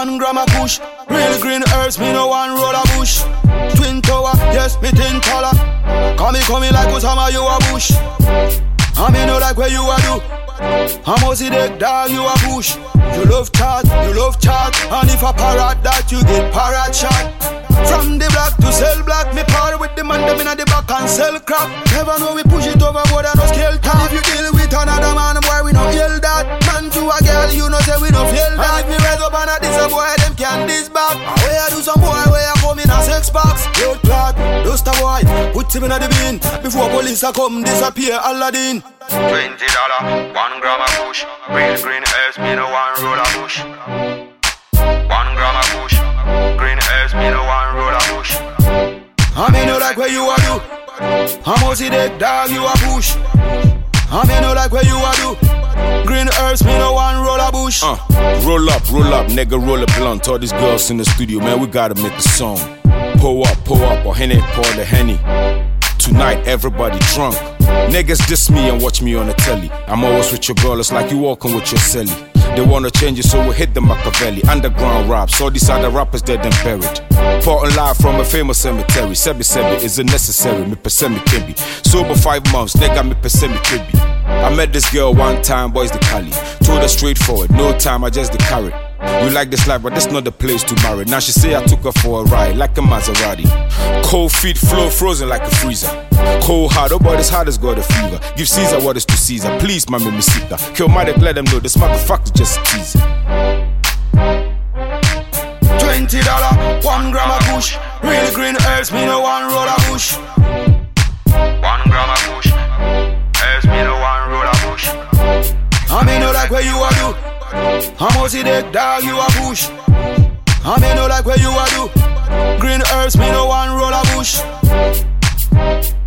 1 gram of kush. Real green earth, me no one roll a bush. Twin tower, yes, me tin taller. Come me like Osama, you a bush. I me know like where you a do. I'm Ozzy the dog, you a bush. You love chat, and if a parrot that you get parrot shot. From the block to sell black, me par with the man them inna the back and sell crap. Never know we push it overboard and no scale top. If you deal with another man, boy we no yell that. Man to a girl, you know say we no feel that. And if me rise up and a this a boy, them can this back. Where I do some boy, where I come in a sex box. Blood clot, dust a boy, put him inna the bin. Before police a come disappear, Aladdin. $20, 1 gram of kush. Real green earth, me no one roll a bush. 1 gram of kush. Green earth, me no one roll a bush. I me no like where you a do. I'm Ozzy the dog, you a bush. I me no like where you a do. Green earth, me no one roll a bush. Roll up, nigga, roll a blunt. All these girls in the studio, man, we gotta make a song. Pour up, or Henny, pour the Henny. Tonight, everybody drunk. Niggas diss me and watch me on the telly. I'm always with your girl, it's like you walking with your celly. They wanna change it, so we hit the Machiavelli. Underground raps, all these other rappers dead and buried. Porting live from a famous cemetery. Sebi, is it necessary? Me percent me kibi. Sober 5 months, nigga me percent me kibi. I met this girl one time, boys the Cali. Told her straightforward, no time, I just the carrot. You like this life, but that's not the place to marry. Now she say I took her for a ride, like a Maserati. Cold feet, flow frozen like a freezer. Cold hard, oh boy, this hard has got a fever. Give Caesar what is to Caesar, please, mami misita. Kill Matic, let them know this motherfucker just a teaser. $20, 1 gram of kush. Real green earth, me no one roll a bush. 1 gram of kush. Earth, me no one roll a bush. I me no like where you a do. I'm Ozzy the dog, you a bush. I me no like where you a do. Green earth, me no one roll a bush.